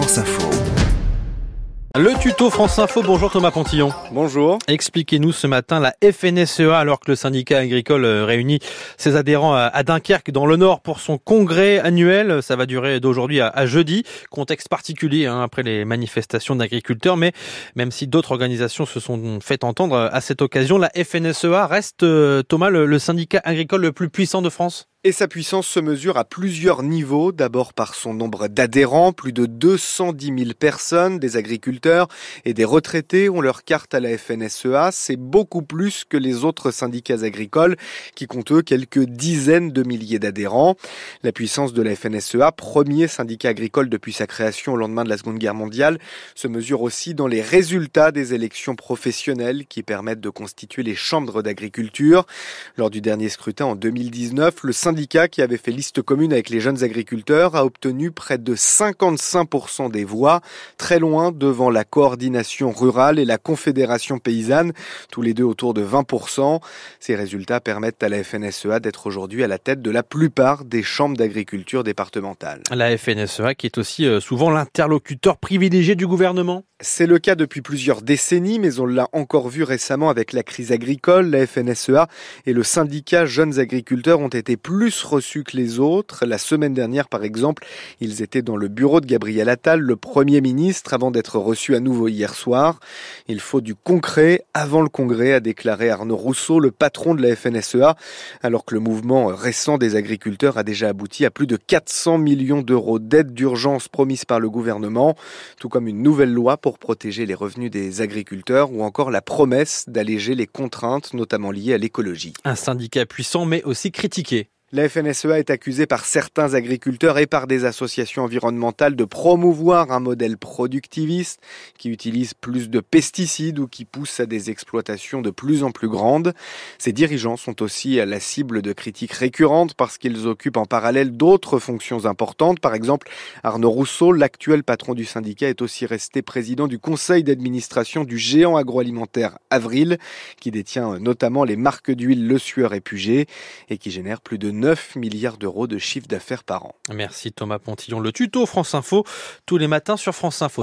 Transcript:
France Info. Le tuto France Info, bonjour Thomas Pontillon. Bonjour. Expliquez-nous ce matin la FNSEA, alors que le syndicat agricole réunit ses adhérents à Dunkerque dans le Nord pour son congrès annuel. Ça va durer d'aujourd'hui à jeudi. Contexte particulier après les manifestations d'agriculteurs, mais même si d'autres organisations se sont fait entendre à cette occasion, la FNSEA reste, Thomas, le syndicat agricole le plus puissant de France. Et sa puissance se mesure à plusieurs niveaux. D'abord par son nombre d'adhérents, plus de 210 000 personnes, des agriculteurs et des retraités ont leur carte à la FNSEA. C'est beaucoup plus que les autres syndicats agricoles qui comptent eux quelques dizaines de milliers d'adhérents. La puissance de la FNSEA, premier syndicat agricole depuis sa création au lendemain de la Seconde Guerre mondiale, se mesure aussi dans les résultats des élections professionnelles qui permettent de constituer les chambres d'agriculture. Lors du dernier scrutin en 2019, le syndicat qui avait fait liste commune avec les jeunes agriculteurs a obtenu près de 55% des voix, très loin devant la coordination rurale et la confédération paysanne, tous les deux autour de 20%. Ces résultats permettent à la FNSEA d'être aujourd'hui à la tête de la plupart des chambres d'agriculture départementales. La FNSEA qui est aussi souvent l'interlocuteur privilégié du gouvernement. C'est le cas depuis plusieurs décennies, mais on l'a encore vu récemment avec la crise agricole. La FNSEA et le syndicat Jeunes Agriculteurs ont été plus reçus que les autres. La semaine dernière, par exemple, ils étaient dans le bureau de Gabriel Attal, le Premier ministre, avant d'être reçus à nouveau hier soir. Il faut du concret avant le congrès, a déclaré Arnaud Rousseau, le patron de la FNSEA, alors que le mouvement récent des agriculteurs a déjà abouti à plus de 400 millions d'euros d'aide d'urgence promise par le gouvernement, tout comme une nouvelle loi pour protéger les revenus des agriculteurs ou encore la promesse d'alléger les contraintes, notamment liées à l'écologie. Un syndicat puissant mais aussi critiqué. La FNSEA est accusée par certains agriculteurs et par des associations environnementales de promouvoir un modèle productiviste qui utilise plus de pesticides ou qui pousse à des exploitations de plus en plus grandes. Ses dirigeants sont aussi la cible de critiques récurrentes parce qu'ils occupent en parallèle d'autres fonctions importantes. Par exemple, Arnaud Rousseau, l'actuel patron du syndicat, est aussi resté président du conseil d'administration du géant agroalimentaire Avril, qui détient notamment les marques d'huile Le Sueur et Puget et qui génère plus de 9 milliards d'euros de chiffre d'affaires par an. Merci Thomas Pontillon. Le tuto France Info, tous les matins sur France Info.